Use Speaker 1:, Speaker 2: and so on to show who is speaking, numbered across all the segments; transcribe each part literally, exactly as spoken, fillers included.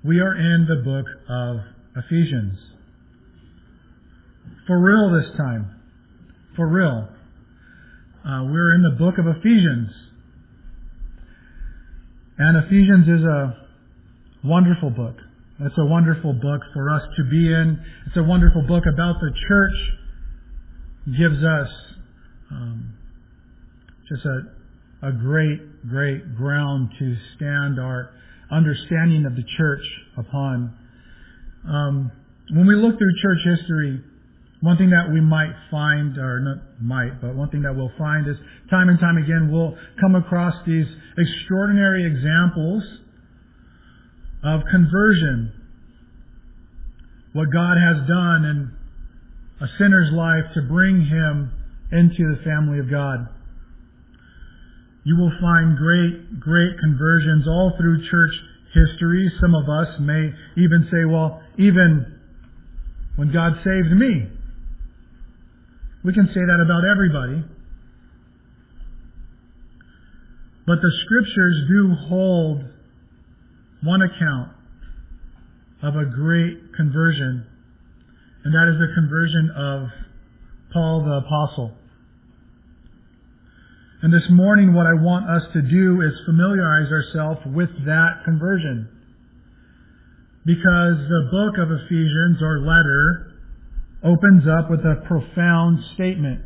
Speaker 1: We are in the book of Ephesians. For real this time. For real. Uh, we're in the book of Ephesians. And Ephesians is a wonderful book. It's a wonderful book for us to be in. It's a wonderful book about the church. It gives us um, just a, a great, great ground to stand our understanding of the church upon. Um, when we look through church history, one thing that we might find, or not might, but one thing that we'll find is time and time again we'll come across these extraordinary examples of conversion. What God has done in a sinner's life to bring him into the family of God. You will find great, great conversions all through church history. Some of us may even say, well, even when God saved me. We can say that about everybody. But the Scriptures do hold one account of a great conversion, and that is the conversion of Paul the Apostle. And this morning what I want us to do is familiarize ourselves with that conversion. Because the book of Ephesians, or letter, opens up with a profound statement.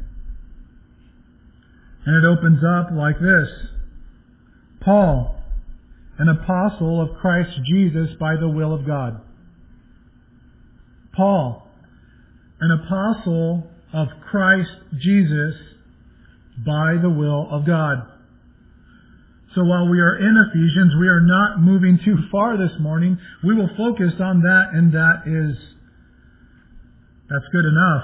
Speaker 1: And it opens up like this. Paul, an apostle of Christ Jesus by the will of God. Paul, an apostle of Christ Jesus by the will of God. So while we are in Ephesians, we are not moving too far this morning. We will focus on that, and that is, that's good enough.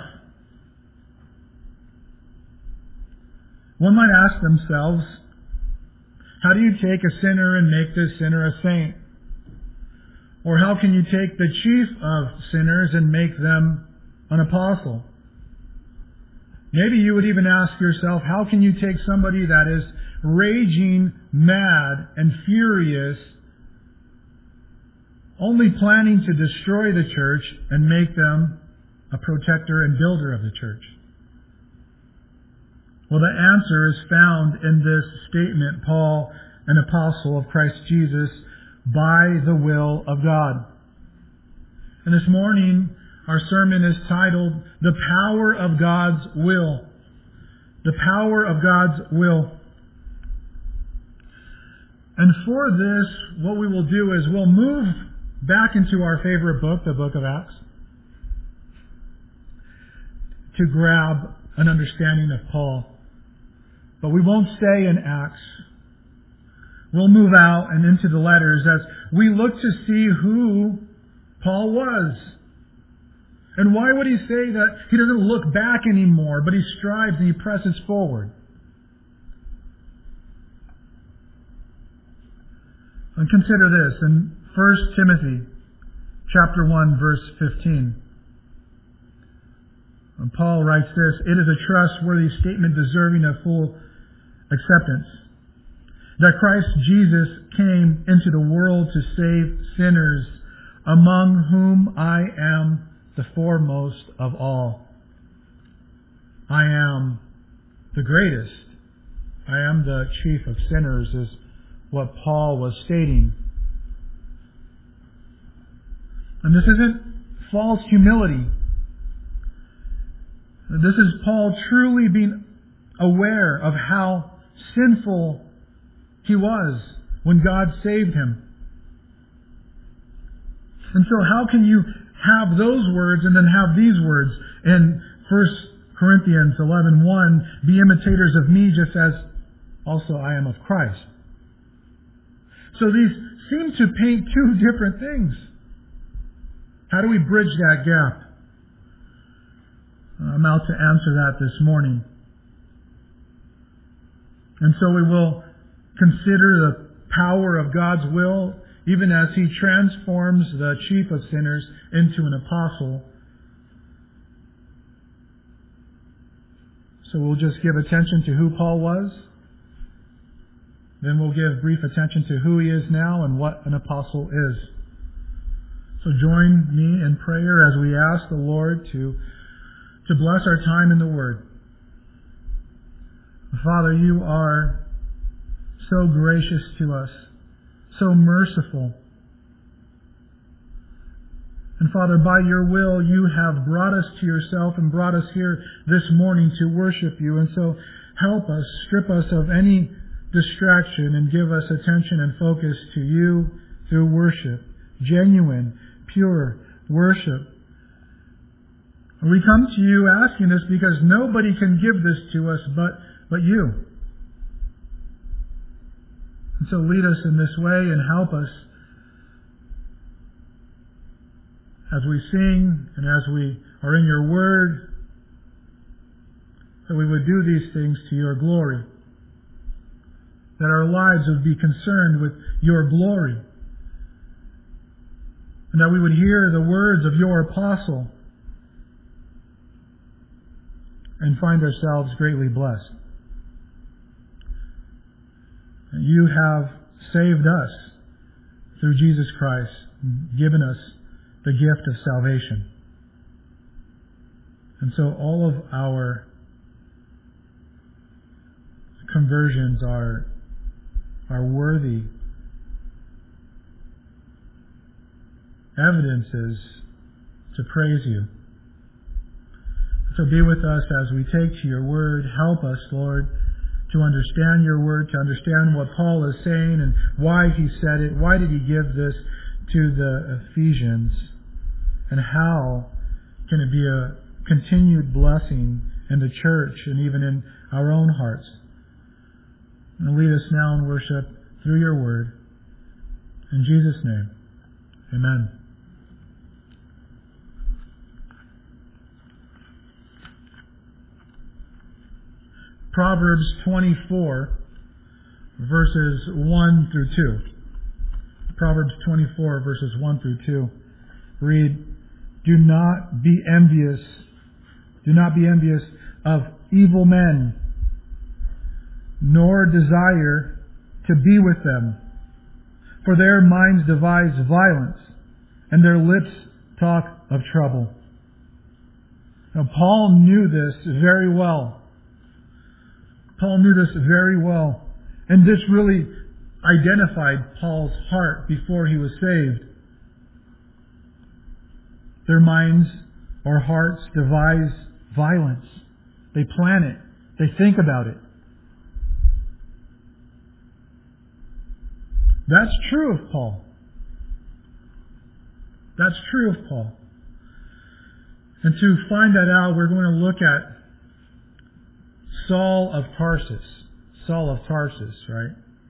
Speaker 1: One might ask themselves, how do you take a sinner and make this sinner a saint? Or how can you take the chief of sinners and make them an apostle? Maybe you would even ask yourself, how can you take somebody that is raging mad and furious, only planning to destroy the church, and make them a protector and builder of the church? Well, the answer is found in this statement, Paul, an apostle of Christ Jesus, by the will of God. And this morning, our sermon is titled, The Power of God's Will. The Power of God's Will. And for this, what we will do is we'll move back into our favorite book, the book of Acts, to grab an understanding of Paul. But we won't stay in Acts. We'll move out and into the letters as we look to see who Paul was. And why would he say that he doesn't look back anymore, but he strives and he presses forward? And consider this in First Timothy chapter one, verse fifteen. And Paul writes this, "It is a trustworthy statement deserving of full acceptance, that Christ Jesus came into the world to save sinners, among whom I am the foremost of all." I am the greatest. I am the chief of sinners, is what Paul was stating. And this isn't false humility. This is Paul truly being aware of how sinful he was when God saved him. And so how can you have those words and then have these words in First Corinthians eleven one, "Be imitators of me just as also I am of Christ"? So these seem to paint two different things. How do we bridge that gap? I'm out to answer that this morning. And so we will consider the power of God's will, even as He transforms the chief of sinners into an apostle. So we'll just give attention to who Paul was. Then we'll give brief attention to who he is now and what an apostle is. So join me in prayer as we ask the Lord to, to bless our time in the Word. Father, you are so gracious to us, so merciful. And Father, by your will, you have brought us to yourself and brought us here this morning to worship you. And so help us, strip us of any distraction and give us attention and focus to you through worship. Genuine, pure worship. And we come to you asking this because nobody can give this to us but, but you. And so lead us in this way and help us as we sing and as we are in your word, that we would do these things to your glory. That our lives would be concerned with your glory. And that we would hear the words of your apostle and find ourselves greatly blessed. And you have saved us through Jesus Christ, given us the gift of salvation. And so all of our conversions are, are worthy evidences to praise you. So be with us as we take to your word. Help us, Lord, to understand your word, to understand what Paul is saying and why he said it. Why did he give this to the Ephesians? And how can it be a continued blessing in the church and even in our own hearts? And lead us now in worship through your word. In Jesus' name, amen. Proverbs twenty-four, verses one through two. Proverbs twenty-four, verses one through two. Read, do not be envious. Do not be envious of evil men, nor desire to be with them. For their minds devise violence, and their lips talk of trouble. Now, Paul knew this very well. Paul knew this very well. And this really identified Paul's heart before he was saved. Their minds or hearts devise violence. They plan it. They think about it. That's true of Paul. That's true of Paul. And to find that out, we're going to look at Saul of Tarsus. Saul of Tarsus, right?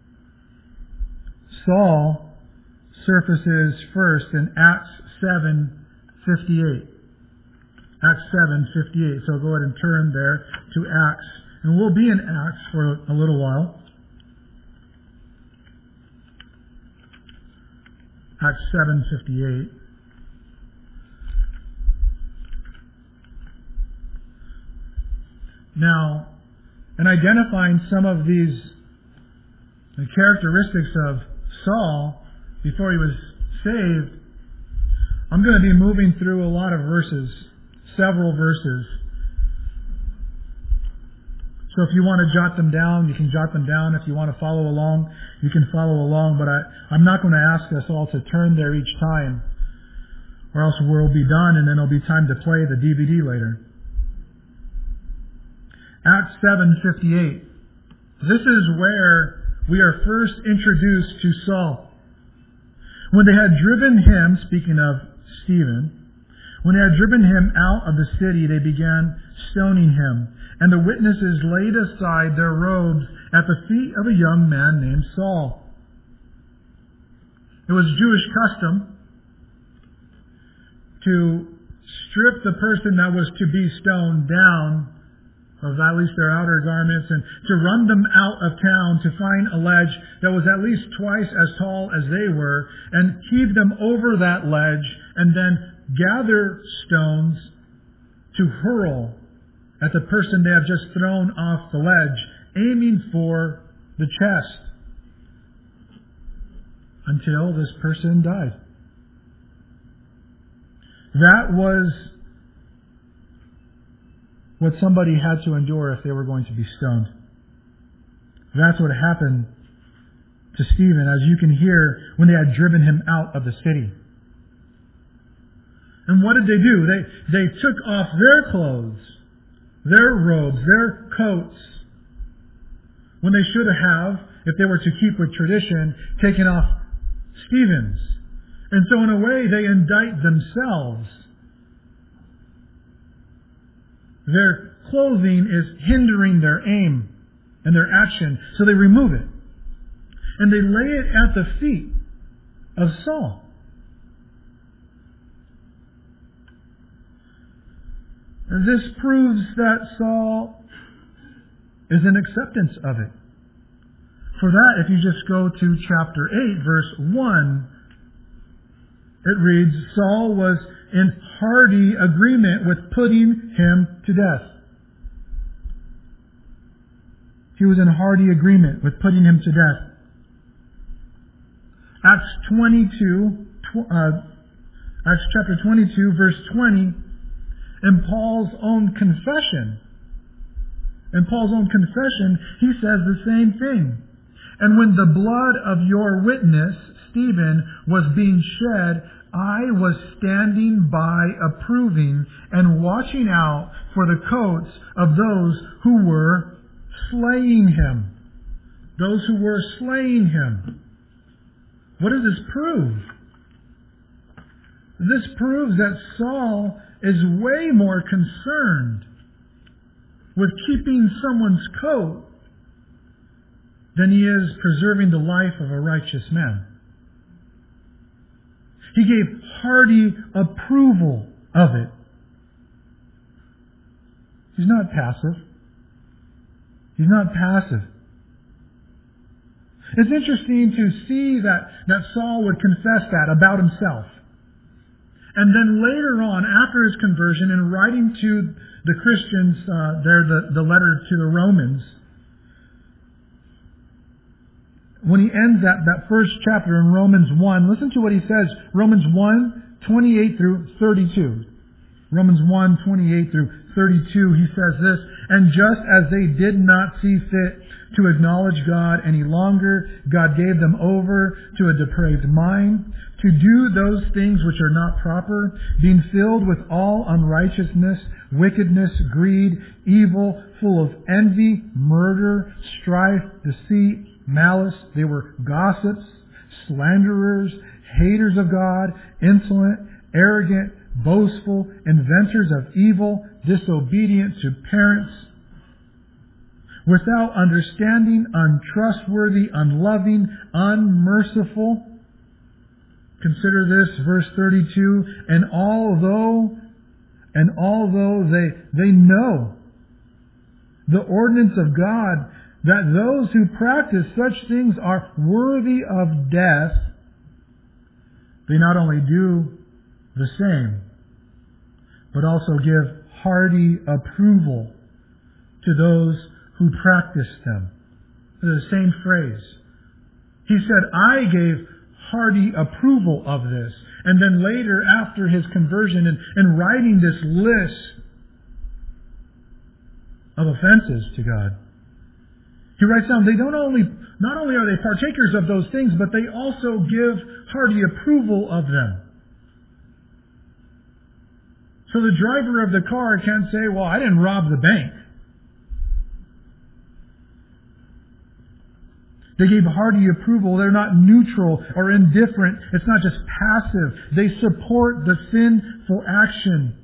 Speaker 1: Saul surfaces first in Acts seven fifty-eight. Acts seven fifty-eight. So go ahead and turn there to Acts. And we'll be in Acts for a little while. Acts seven fifty-eight. Now, in identifying some of these characteristics of Saul before he was saved, I'm going to be moving through a lot of verses, several verses. So if you want to jot them down, you can jot them down. If you want to follow along, you can follow along. But I, I'm not going to ask us all to turn there each time, or else we'll be done and then it'll be time to play the D V D later. Acts seven fifty-eight. This is where we are first introduced to Saul. When they had driven him, speaking of Stephen, when they had driven him out of the city, they began stoning him. And the witnesses laid aside their robes at the feet of a young man named Saul. It was Jewish custom to strip the person that was to be stoned down of at least their outer garments, and to run them out of town to find a ledge that was at least twice as tall as they were, and heave them over that ledge, and then gather stones to hurl at the person they have just thrown off the ledge, aiming for the chest, until this person died. That was what somebody had to endure if they were going to be stoned. That's what happened to Stephen, as you can hear, when they had driven him out of the city. And what did they do? They, they took off their clothes, their robes, their coats, when they should have, if they were to keep with tradition, taken off Stephen's. And so in a way, they indict themselves. Their clothing is hindering their aim and their action, so they remove it. And they lay it at the feet of Saul. And this proves that Saul is in acceptance of it. For that, if you just go to chapter eight, verse one, it reads, Saul was in hearty agreement with putting him to death. He was in hearty agreement with putting him to death. Acts twenty-two, uh, Acts chapter twenty-two, verse twenty, in Paul's own confession, in Paul's own confession, he says the same thing. And when the blood of your witness, Stephen, was being shed, I was standing by approving and watching out for the coats of those who were slaying him. Those who were slaying him. What does this prove? This proves that Saul is way more concerned with keeping someone's coat than he is preserving the life of a righteous man. He gave hearty approval of it. He's not passive. He's not passive. It's interesting to see that, that Saul would confess that about himself. And then later on, after his conversion, in writing to the Christians, uh, there, the, the letter to the Romans, when he ends that, that first chapter in Romans one, listen to what he says. Romans one, twenty-eight through thirty-two. Romans one, twenty-eight through thirty-two, he says this, and just as they did not see fit to acknowledge God any longer, God gave them over to a depraved mind, to do those things which are not proper, being filled with all unrighteousness, wickedness, greed, evil, full of envy, murder, strife, deceit, malice. They were gossips, slanderers, haters of God, insolent, arrogant, boastful, inventors of evil, disobedient to parents, without understanding, untrustworthy, unloving, unmerciful. Consider this, verse thirty-two, and although, and although they, they know the ordinance of God, that those who practice such things are worthy of death, they not only do the same, but also give hearty approval to those who practice them. The same phrase. He said, I gave hearty approval of this. And then later, after his conversion and, and writing this list of offenses to God, he writes down, they don't only, not only are they partakers of those things, but they also give hearty approval of them. So the driver of the car can't say, well, I didn't rob the bank. They gave hearty approval. They're not neutral or indifferent. It's not just passive. They support the sinful action.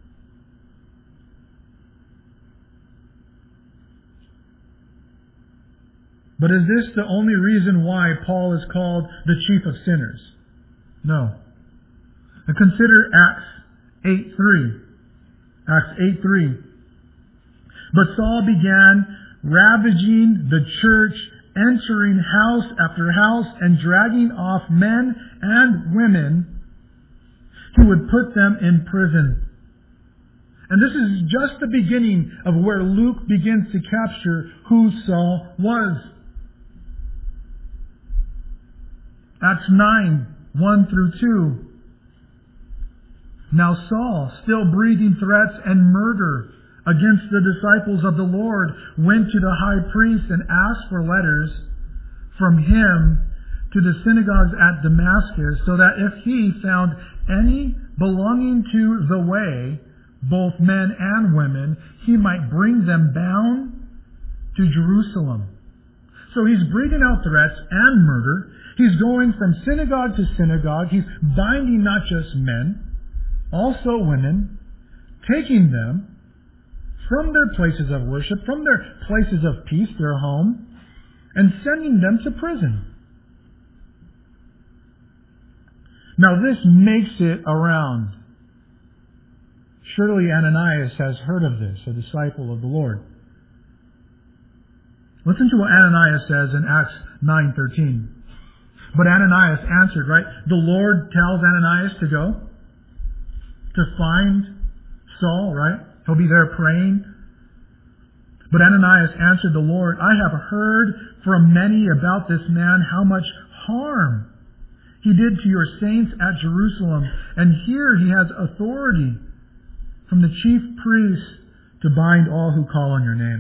Speaker 1: But is this the only reason why Paul is called the chief of sinners? No. And consider Acts eight three. Acts eight three. But Saul began ravaging the church, entering house after house and dragging off men and women who would put them in prison. And this is just the beginning of where Luke begins to capture who Saul was. Acts nine, one through two. Now Saul, still breathing threats and murder against the disciples of the Lord, went to the high priest and asked for letters from him to the synagogues at Damascus, so that if he found any belonging to the way, both men and women, he might bring them bound to Jerusalem. So he's breathing out threats and murder. He's going from synagogue to synagogue. He's binding not just men, also women, taking them from their places of worship, from their places of peace, their home, and sending them to prison. Now this makes it around. Surely Ananias has heard of this, a disciple of the Lord. Listen to what Ananias says in Acts nine thirteen. But Ananias answered, right? The Lord tells Ananias to go to find Saul, right? He'll be there praying. But Ananias answered the Lord, I have heard from many about this man how much harm he did to your saints at Jerusalem. And here he has authority from the chief priests to bind all who call on your name.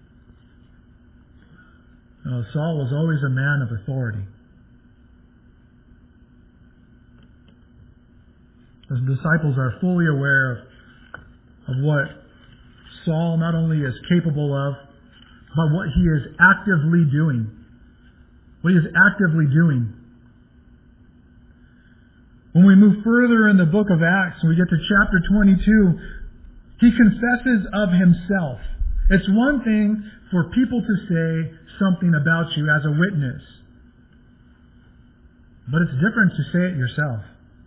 Speaker 1: Uh, Saul was always a man of authority. The disciples are fully aware of, of what Saul not only is capable of, but what he is actively doing. What he is actively doing. When we move further in the book of Acts, when we get to chapter twenty-two, he confesses of himself. It's one thing for people to say something about you as a witness, but it's different to say it yourself.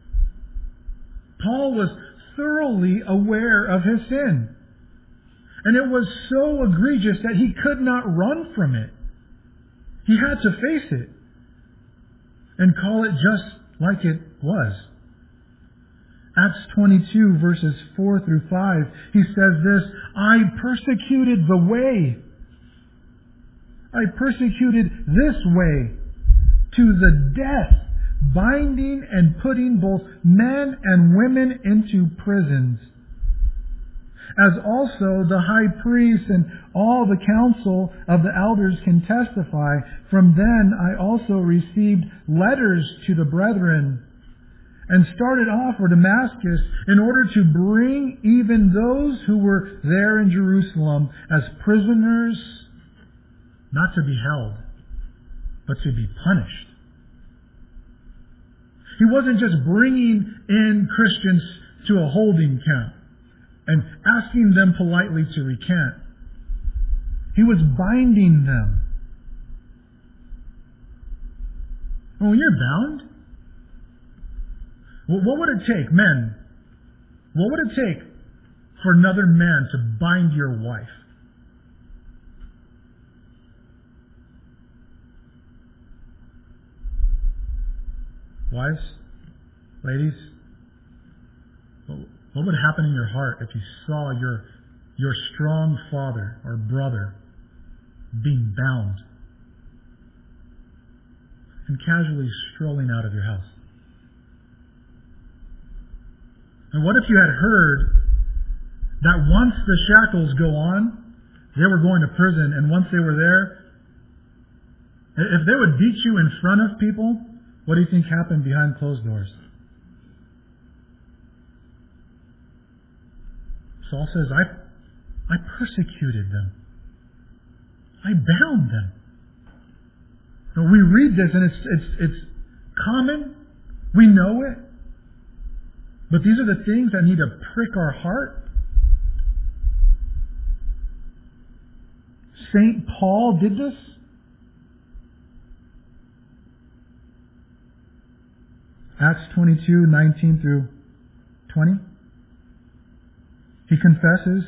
Speaker 1: Paul was thoroughly aware of his sin, and it was so egregious that he could not run from it. He had to face it and call it just like it was. Acts twenty-two verses four through five, he says this, I persecuted the way. I persecuted this way to the death, binding and putting both men and women into prisons. As also the high priest and all the council of the elders can testify. From then I also received letters to the brethren and started off for Damascus in order to bring even those who were there in Jerusalem as prisoners, not to be held, but to be punished. He wasn't just bringing in Christians to a holding camp and asking them politely to recant. He was binding them. And when you're bound, what would it take, men? What would it take for another man to bind your wife? Wives, ladies, what would happen in your heart if you saw your, your strong father or brother being bound and casually strolling out of your house? And what if you had heard that once the shackles go on, they were going to prison, and once they were there, if they would beat you in front of people, what do you think happened behind closed doors? Saul says, I, I persecuted them. I bound them. Now, we read this and it's, it's, it's common. We know it. But these are the things that need to prick our heart. Saint Paul did this. Acts twenty-two, nineteen through twenty. He confesses,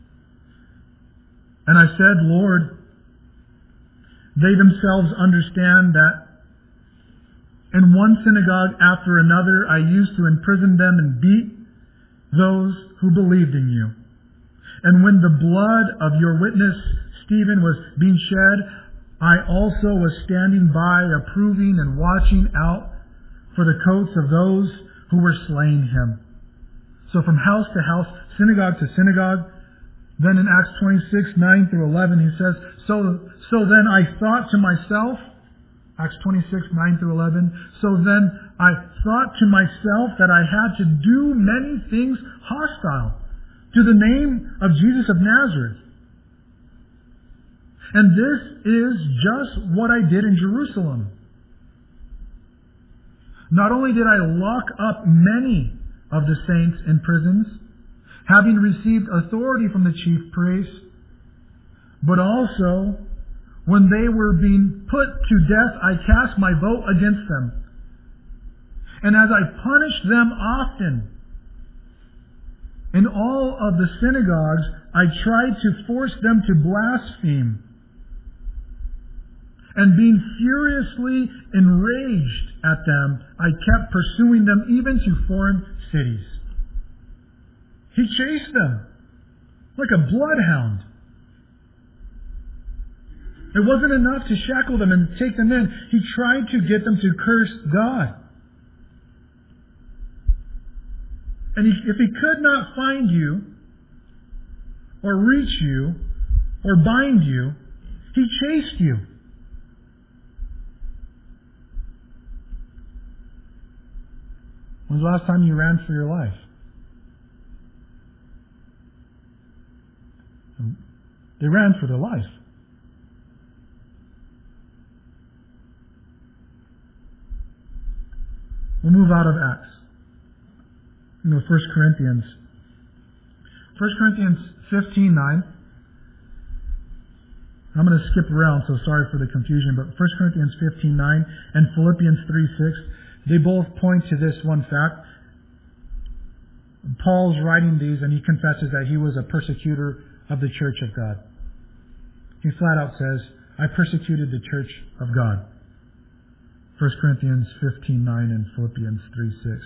Speaker 1: and I said, Lord, they themselves understand that in one synagogue after another I used to imprison them and beat those who believed in you. And when the blood of your witness Stephen was being shed, I also was standing by, approving and watching out for the coats of those who were slaying him. So from house to house, synagogue to synagogue. Then in Acts twenty-six, nine through eleven, he says, So so then I thought to myself, Acts twenty-six, nine through eleven, so then I thought to myself that I had to do many things hostile to the name of Jesus of Nazareth. And this is just what I did in Jerusalem. Not only did I lock up many of the saints in prisons, having received authority from the chief priests, but also, when they were being put to death, I cast my vote against them. And as I punished them often, in all of the synagogues, I tried to force them to blaspheme. And being furiously enraged at them, I kept pursuing them even to foreign cities. He chased them like a bloodhound. It wasn't enough to shackle them and take them in. He tried to get them to curse God. And if he could not find you, or reach you, or bind you, he chased you. When's the last time you ran for your life? They ran for their life. We'll move out of Acts. You know, First Corinthians. First Corinthians fifteen nine. I'm going to skip around, so sorry for the confusion, but First Corinthians fifteen nine and Philippians three six, they both point to this one fact. Paul's writing these, and he confesses that he was a persecutor of the church of God. He flat out says, I persecuted the church of God. First Corinthians fifteen nine and Philippians three six.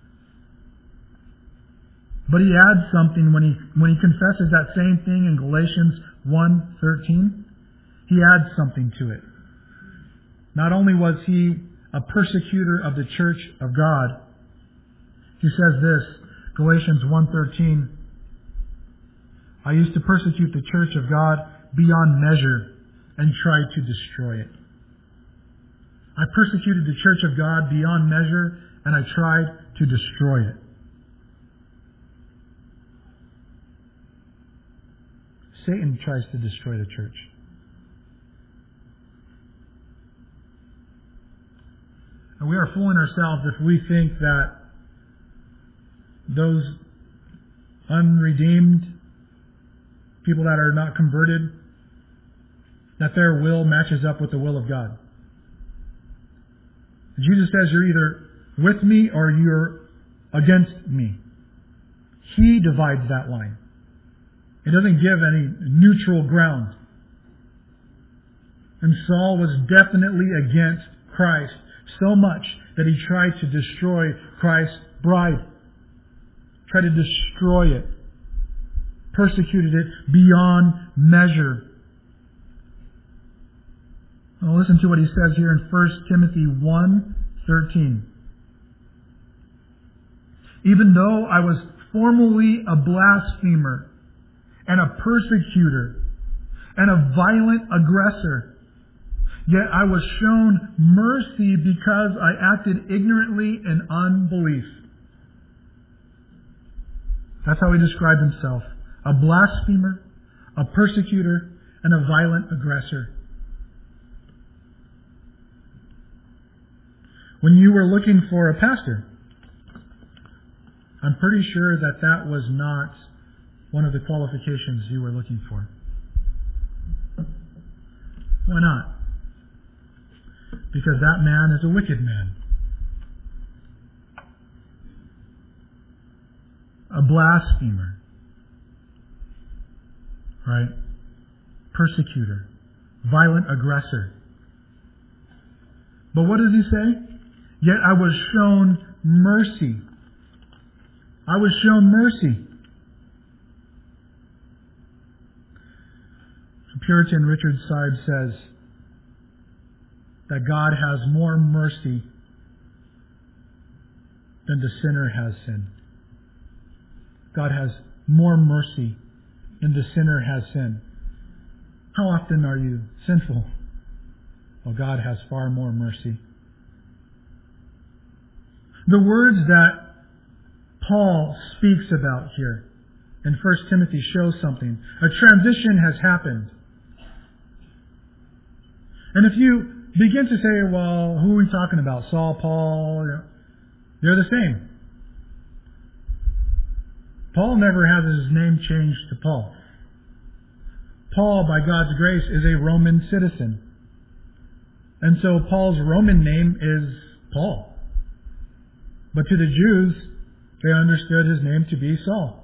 Speaker 1: But he adds something when he when he confesses that same thing in Galatians one thirteen. He adds something to it. Not only was he a persecutor of the church of God, he says this, Galatians one thirteen, I used to persecute the church of God beyond measure and tried to destroy it. I persecuted the church of God beyond measure and I tried to destroy it. Satan tries to destroy the church. And we are fooling ourselves if we think that those unredeemed people that are not converted, that their will matches up with the will of God. Jesus says you're either with me or you're against me. He divides that line. It doesn't give any neutral ground. And Saul was definitely against Christ so much that he tried to destroy Christ's bride. Tried to destroy it. Persecuted it beyond measure. Now listen to what he says here in First Timothy one thirteen. Even though I was formerly a blasphemer and a persecutor and a violent aggressor, yet I was shown mercy because I acted ignorantly in unbelief. That's how he described himself. A blasphemer, a persecutor, and a violent aggressor. When you were looking for a pastor, I'm pretty sure that that was not one of the qualifications you were looking for. Why not? Because that man is a wicked man. A blasphemer. Right? Persecutor. Violent aggressor. But what does he say? Yet I was shown mercy. I was shown mercy. Puritan Richard Sibe says that God has more mercy than the sinner has sin. God has more mercy than the sinner has sinned. How often are you sinful? Well, God has far more mercy. The words that Paul speaks about here in First Timothy show something. A transition has happened. And if you begin to say, well, who are we talking about? Saul, Paul, they're the same. Paul never has his name changed to Paul. Paul, by God's grace, is a Roman citizen. And so Paul's Roman name is Paul. But to the Jews, they understood his name to be Saul.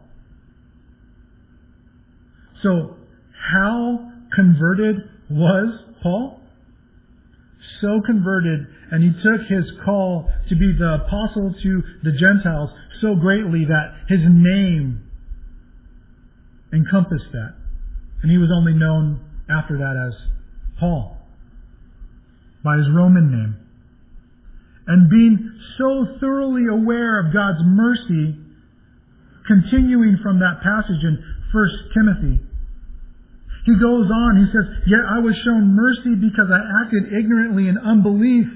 Speaker 1: So, how converted was Paul? So converted, and he took his call to be the apostle to the Gentiles so greatly that his name encompassed that. And he was only known after that as Paul, by his Roman name. And being so thoroughly aware of God's mercy, continuing from that passage in First Timothy, he goes on, he says, "Yet I was shown mercy because I acted ignorantly in unbelief."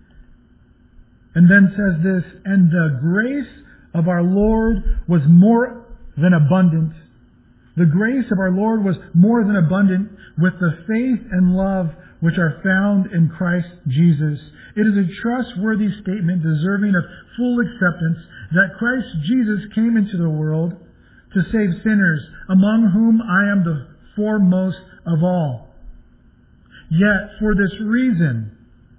Speaker 1: And then says this, "And the grace of our Lord was more than abundant." The grace of our Lord was more than abundant with the faith and love which are found in Christ Jesus. It is a trustworthy statement deserving of full acceptance that Christ Jesus came into the world to save sinners, among whom I am the foremost of all. Yet for this reason,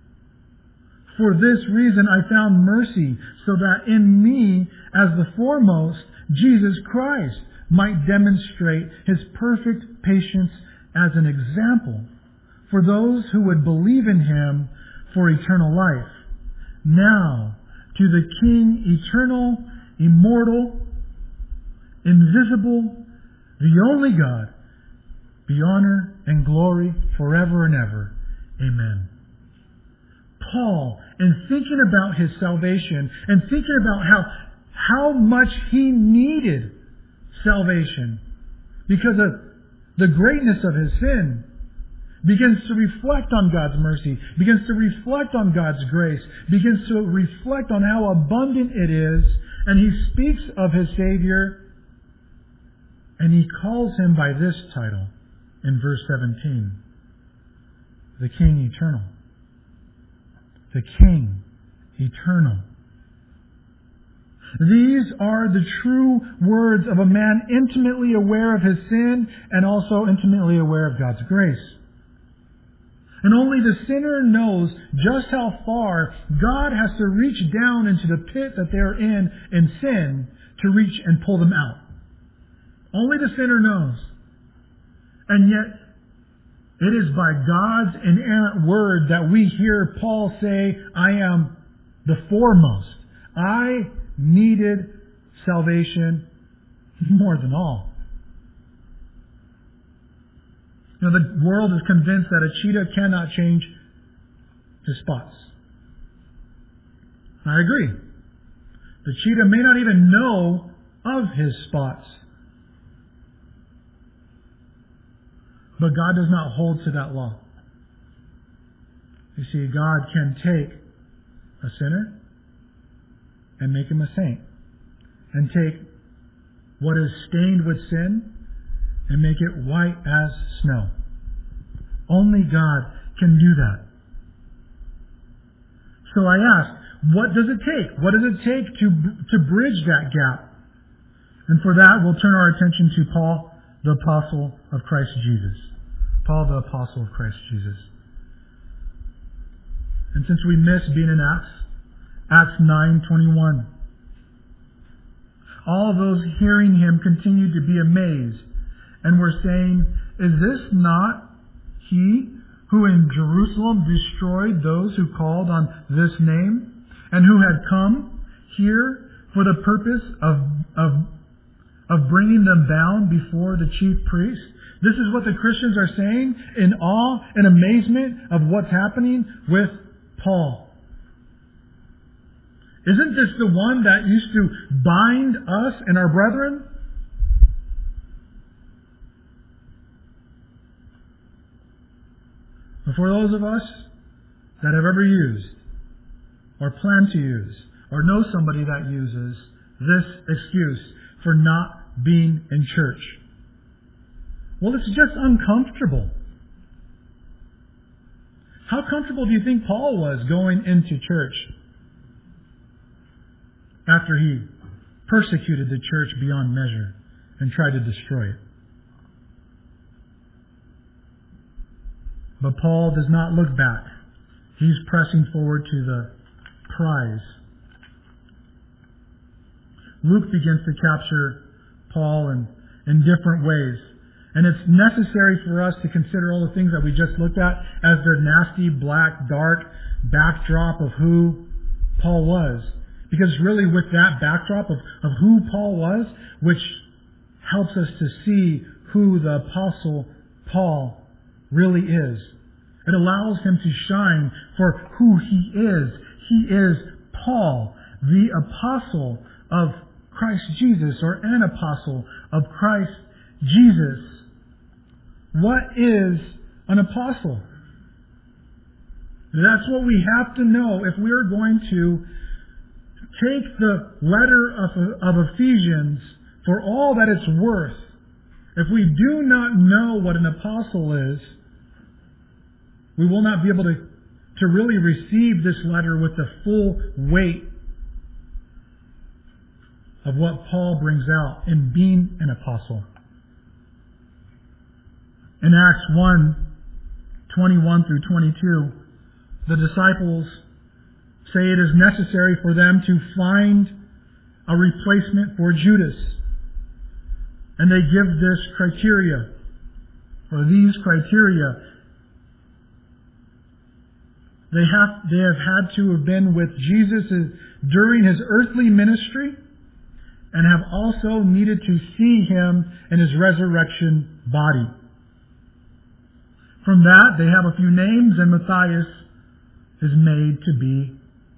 Speaker 1: for this reason I found mercy, so that in me, as the foremost, Jesus Christ might demonstrate his perfect patience as an example for those who would believe in him for eternal life. Now, to the King, eternal, immortal, invisible, the only God, be honor and glory forever and ever. Amen. Paul, in thinking about his salvation and thinking about how, how much he needed salvation because of the greatness of his sin, begins to reflect on God's mercy, begins to reflect on God's grace, begins to reflect on how abundant it is, and he speaks of his Savior, and he calls him by this title in verse seventeen, the King Eternal. The King Eternal. These are the true words of a man intimately aware of his sin and also intimately aware of God's grace. And only the sinner knows just how far God has to reach down into the pit that they're in in sin to reach and pull them out. Only the sinner knows. And yet, it is by God's inerrant word that we hear Paul say, I am the foremost. I needed salvation more than all. You know, the world is convinced that a cheetah cannot change his spots. I agree. The cheetah may not even know of his spots. But God does not hold to that law. You see, God can take a sinner and make him a saint. And take what is stained with sin and make it white as snow. Only God can do that. So I ask, what does it take? What does it take to, to bridge that gap? And for that, we'll turn our attention to Paul, the apostle of Christ Jesus. Paul, the apostle of Christ Jesus. And since we missed being in Acts, Acts nine twenty-one, all those hearing him continued to be amazed and were saying, is this not he who in Jerusalem destroyed those who called on this name and who had come here for the purpose of, of, of bringing them bound before the chief priests? This is what the Christians are saying in awe and amazement of what's happening with Paul. Isn't this the one that used to bind us and our brethren? But for those of us that have ever used, or plan to use, or know somebody that uses this excuse for not being in church, well, it's just uncomfortable. How comfortable do you think Paul was going into church after he persecuted the church beyond measure and tried to destroy it? But Paul does not look back. He's pressing forward to the prize. Luke begins to capture Paul in, in different ways. And it's necessary for us to consider all the things that we just looked at as their nasty, black, dark backdrop of who Paul was. Because really with that backdrop of, of who Paul was, which helps us to see who the Apostle Paul really is. It allows him to shine for who he is. He is Paul, the apostle of Christ Jesus, or an apostle of Christ Jesus. What is an apostle? That's what we have to know if we are going to take the letter of, of Ephesians for all that it's worth. If we do not know what an apostle is, we will not be able to, to really receive this letter with the full weight of what Paul brings out in being an apostle. In Acts one, twenty-one through twenty-two, the disciples say it is necessary for them to find a replacement for Judas. And they give this criteria, or these criteria. They have, they have had to have been with Jesus during his earthly ministry and have also needed to see him in his resurrection body. From that, they have a few names, and Matthias is made to be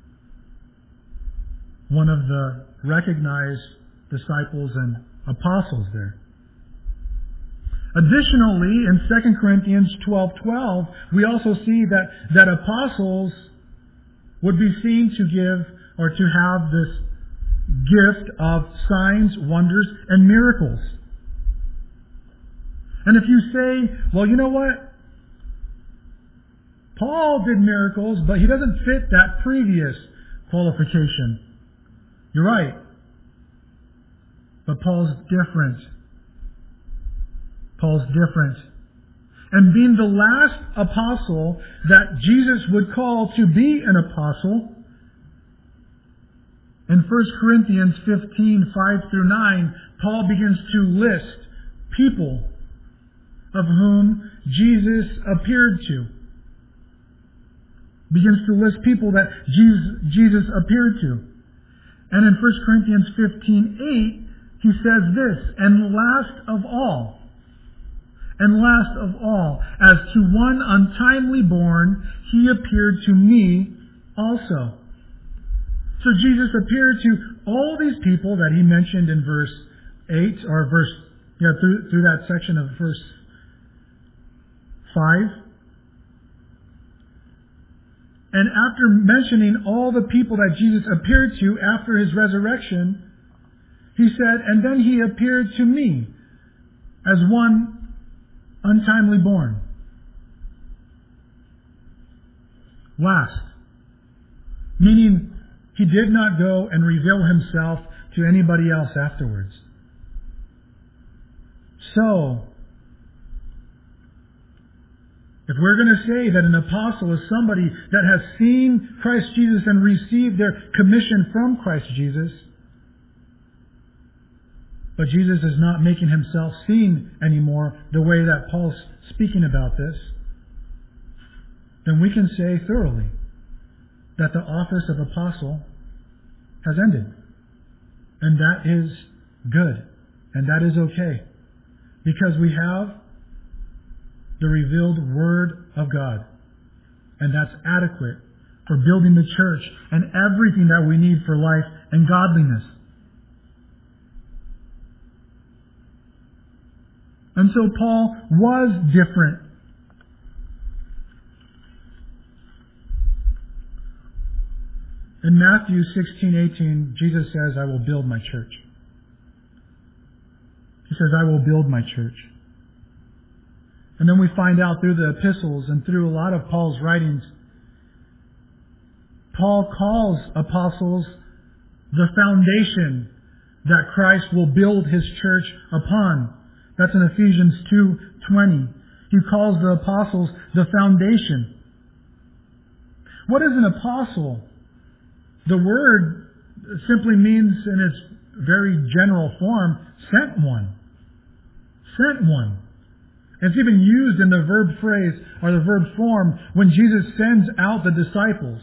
Speaker 1: one of the recognized disciples and apostles there. Additionally, in Second Corinthians twelve twelve, we also see that, that apostles would be seen to give or to have this gift of signs, wonders, and miracles. And if you say, well, you know what? Paul did miracles, but he doesn't fit that previous qualification. You're right. But Paul's different. Paul's different. And being the last apostle that Jesus would call to be an apostle, in First Corinthians fifteen, five through nine, Paul begins to list people of whom Jesus appeared to. Begins to list people that Jesus, Jesus appeared to. And in First Corinthians fifteen, eight, he says this, and last of all, and last of all, as to one untimely born, he appeared to me also. So Jesus appeared to all these people that he mentioned in verse eight, or verse, yeah, through, through that section of verse five. And after mentioning all the people that Jesus appeared to after his resurrection, he said, and then he appeared to me as one untimely born. Last. Meaning, he did not go and reveal himself to anybody else afterwards. So, if we're going to say that an apostle is somebody that has seen Christ Jesus and received their commission from Christ Jesus, but Jesus is not making himself seen anymore the way that Paul's speaking about this, then we can say thoroughly that the office of apostle has ended. And that is good. And that is okay. Because we have the revealed Word of God. And that's adequate for building the church and everything that we need for life and godliness. And so Paul was different. In Matthew sixteen eighteen, Jesus says, I will build my church. He says, I will build my church. And then we find out through the epistles and through a lot of Paul's writings, Paul calls apostles the foundation that Christ will build His church upon. That's in Ephesians two twenty. He calls the apostles the foundation. What is an apostle? The word simply means, in its very general form, sent one. Sent one. It's even used in the verb phrase or the verb form when Jesus sends out the disciples.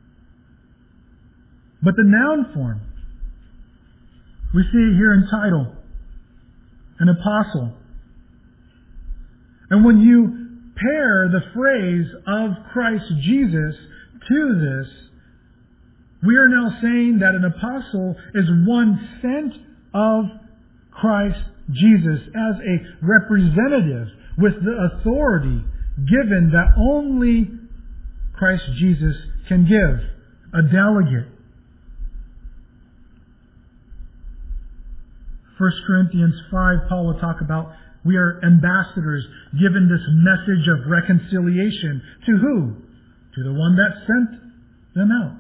Speaker 1: But the noun form, we see it here in title, an apostle. And when you pair the phrase of Christ Jesus to this, we are now saying that an apostle is one sent of Christ Jesus as a representative with the authority given that only Christ Jesus can give, a delegate. First Corinthians five, Paul will talk about we are ambassadors given this message of reconciliation. To who? To the one that sent them out.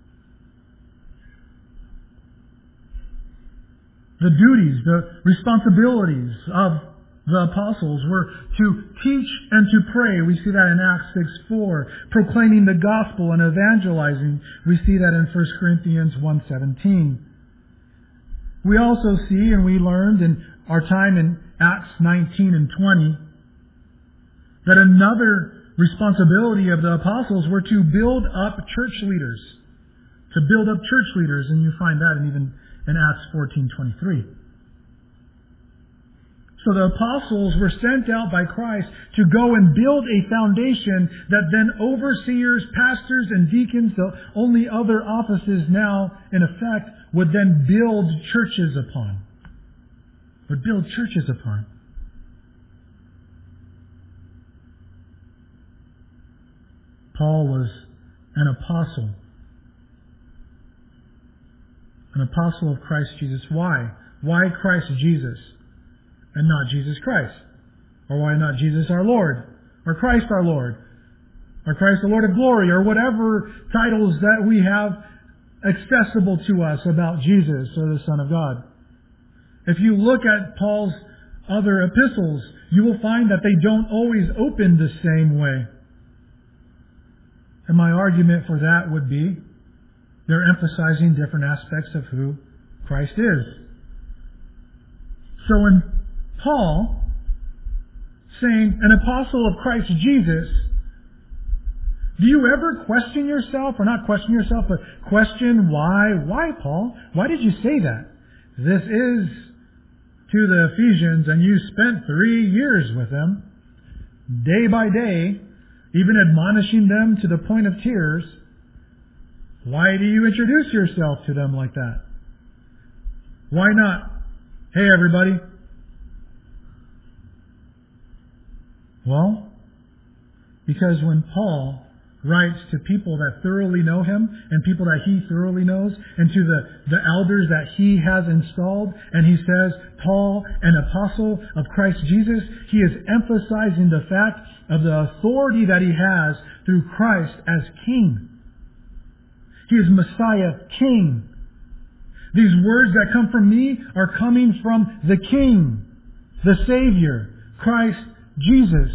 Speaker 1: The duties, the responsibilities of the apostles were to teach and to pray. We see that in Acts six four. Proclaiming the gospel and evangelizing. We see that in First Corinthians one seventeen. We also see, and we learned in our time in Acts nineteen and twenty, that another responsibility of the apostles were to build up church leaders. To build up church leaders, and you find that in even in Acts fourteen twenty-three. So the apostles were sent out by Christ to go and build a foundation that then overseers, pastors, and deacons, the only other offices now in effect, would then build churches upon. Would build churches upon. Paul was an apostle. An apostle of Christ Jesus. Why? Why Christ Jesus and not Jesus Christ? Or why not Jesus our Lord? Or Christ our Lord? Or Christ the Lord of glory? Or whatever titles that we have accessible to us about Jesus or the Son of God. If you look at Paul's other epistles, you will find that they don't always open the same way. And my argument for that would be they're emphasizing different aspects of who Christ is. So when Paul, saying an apostle of Christ Jesus, do you ever question yourself, or not question yourself, but question why? Why, Paul? Why did you say that? This is to the Ephesians, and you spent three years with them, day by day, even admonishing them to the point of tears. Why do you introduce yourself to them like that? Why not? Hey, everybody. Well, because when Paul writes to people that thoroughly know him and people that he thoroughly knows and to the, the elders that he has installed, and he says, Paul, an apostle of Christ Jesus, he is emphasizing the fact of the authority that he has through Christ as King. He is Messiah, King. These words that come from me are coming from the King, the Savior, Christ Jesus.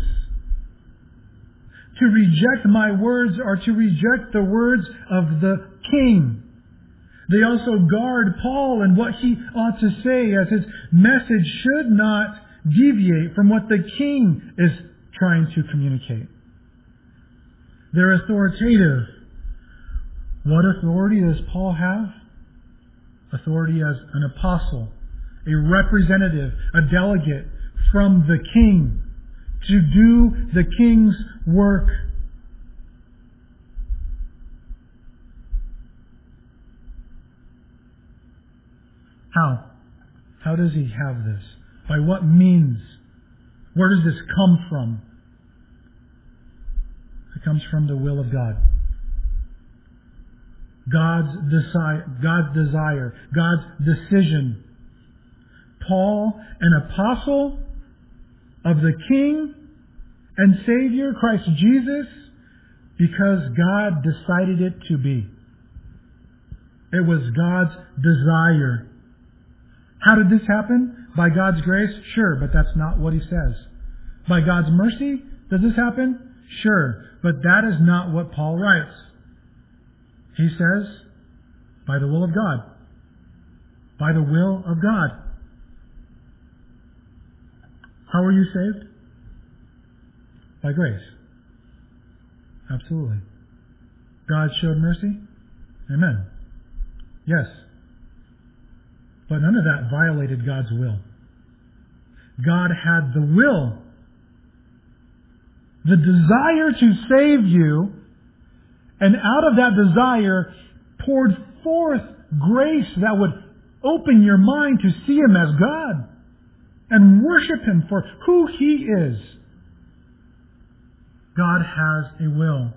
Speaker 1: To reject my words are to reject the words of the King. They also guard Paul and what he ought to say, as his message should not deviate from what the King is trying to communicate. They're authoritative. What authority does Paul have? Authority as an apostle, a representative, a delegate from the King to do the King's work. How? How does he have this? By what means? Where does this come from? It comes from the will of God. God's desire, God's desire, God's decision. Paul, an apostle of the King and Savior, Christ Jesus, because God decided it to be. It was God's desire. How did this happen? By God's grace? Sure, but that's not what he says. By God's mercy? Does this happen? Sure, but that is not what Paul writes. He says, by the will of God. By the will of God. How are you saved? By grace. Absolutely. God showed mercy? Amen. Yes. But none of that violated God's will. God had the will, the desire to save you, and out of that desire poured forth grace that would open your mind to see Him as God and worship Him for who He is. God has a will.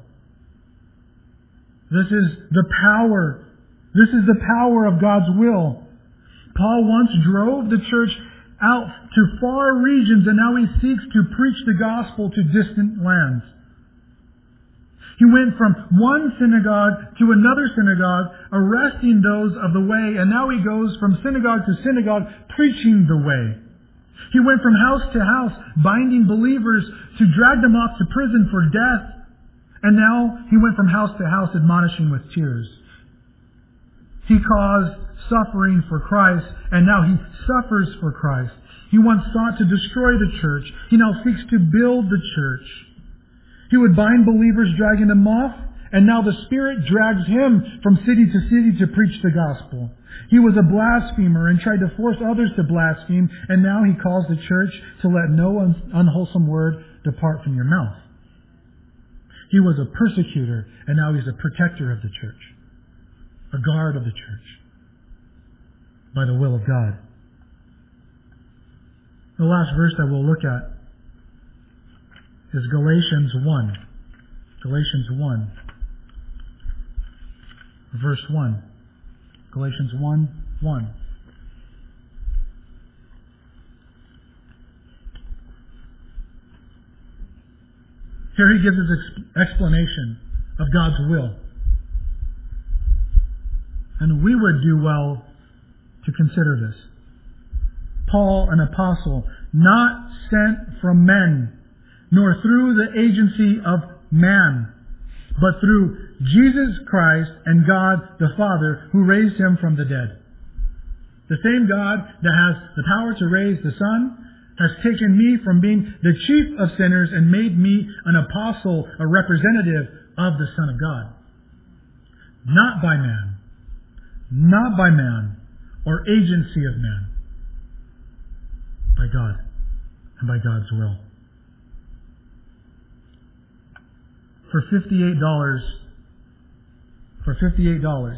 Speaker 1: This is the power. This is the power of God's will. Paul once drove the church out to far regions, and now he seeks to preach the gospel to distant lands. He went from one synagogue to another synagogue, arresting those of the way, and now he goes from synagogue to synagogue, preaching the way. He went from house to house, binding believers to drag them off to prison for death, and now he went from house to house, admonishing with tears. He caused suffering for Christ, and now he suffers for Christ. He once sought to destroy the church. He now seeks to build the church. He would bind believers, dragging them off, and now the Spirit drags him from city to city to preach the gospel. He was a blasphemer and tried to force others to blaspheme, and now he calls the church to let no unwholesome word depart from your mouth. He was a persecutor, and now he's a protector of the church, a guard of the church, by the will of God. The last verse that we'll look at is Galatians one. Galatians one. Verse one. Galatians one, one. Here he gives his explanation of God's will. And we would do well to consider this. Paul, an apostle, not sent from men, nor through the agency of man, but through Jesus Christ and God the Father, who raised him from the dead. The same God that has the power to raise the Son has taken me from being the chief of sinners and made me an apostle, a representative of the Son of God. Not by man, not by man or agency of man, by God and by God's will. For fifty-eight dollars, for fifty-eight dollars,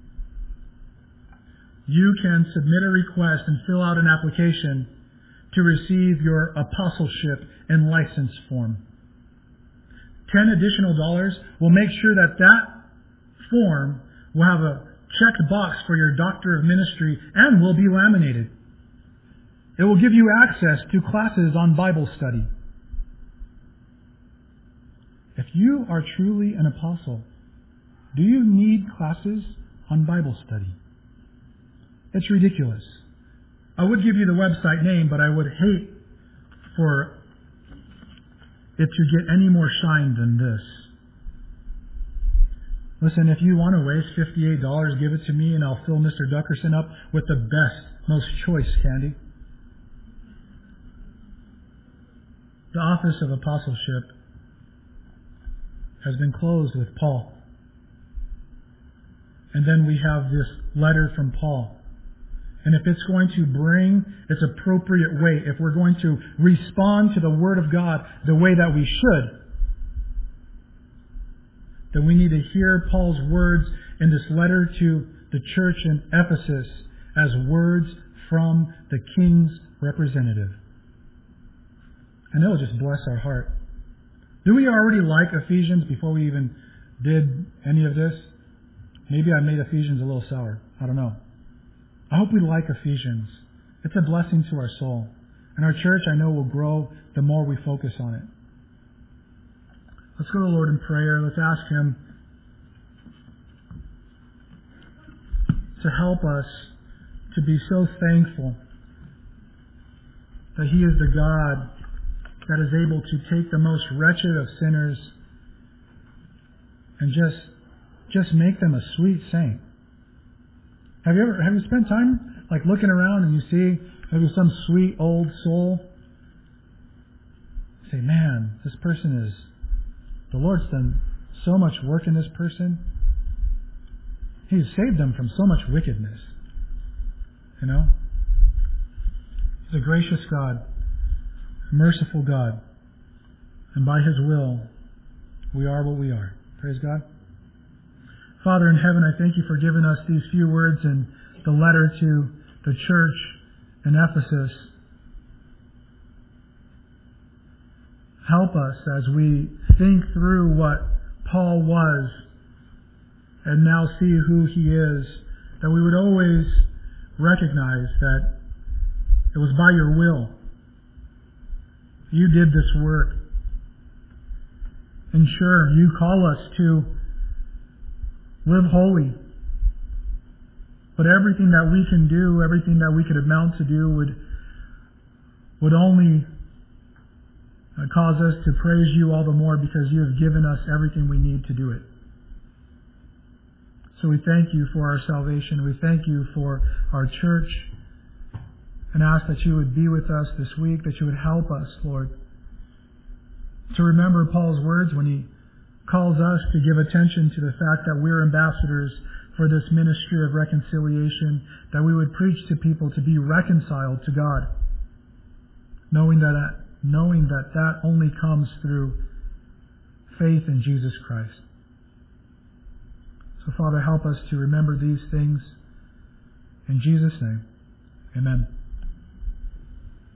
Speaker 1: you can submit a request and fill out an application to receive your apostleship and license form. Ten additional dollars will make sure that that form will have a checked box for your doctor of ministry and will be laminated. It will give you access to classes on Bible study. If you are truly an apostle, do you need classes on Bible study? It's ridiculous. I would give you the website name, but I would hate for it to get any more shine than this. Listen, if you want to waste fifty-eight dollars, give it to me and I'll fill Mister Duckerson up with the best, most choice candy. The office of apostleship has been closed with Paul. And then we have this letter from Paul. And if it's going to bring its appropriate weight, if we're going to respond to the Word of God the way that we should, then we need to hear Paul's words in this letter to the church in Ephesus as words from the King's representative. And it'll just bless our heart. Do we already like Ephesians before we even did any of this? Maybe I made Ephesians a little sour. I don't know. I hope we like Ephesians. It's a blessing to our soul. And our church, I know, will grow the more we focus on it. Let's go to the Lord in prayer. Let's ask Him to help us to be so thankful that He is the God that is able to take the most wretched of sinners and just just make them a sweet saint. Have you ever have you spent time like looking around and you see maybe some sweet old soul? You say, man, this person is the Lord's done so much work in this person. He's saved them from so much wickedness. You know? He's a gracious God, a merciful God. And by His will, we are what we are. Praise God. Father in heaven, I thank You for giving us these few words in the letter to the church in Ephesus. Help us as we think through what Paul was and now see who he is, that we would always recognize that it was by Your will. You did this work. And sure, You call us to live holy. But everything that we can do, everything that we could amount to do would, would only cause us to praise You all the more because You have given us everything we need to do it. So we thank You for our salvation. We thank You for our church. And ask that You would be with us this week, that You would help us, Lord, to remember Paul's words when he calls us to give attention to the fact that we're ambassadors for this ministry of reconciliation, that we would preach to people to be reconciled to God, knowing that knowing that that only comes through faith in Jesus Christ. So, Father, help us to remember these things. In Jesus' name, amen.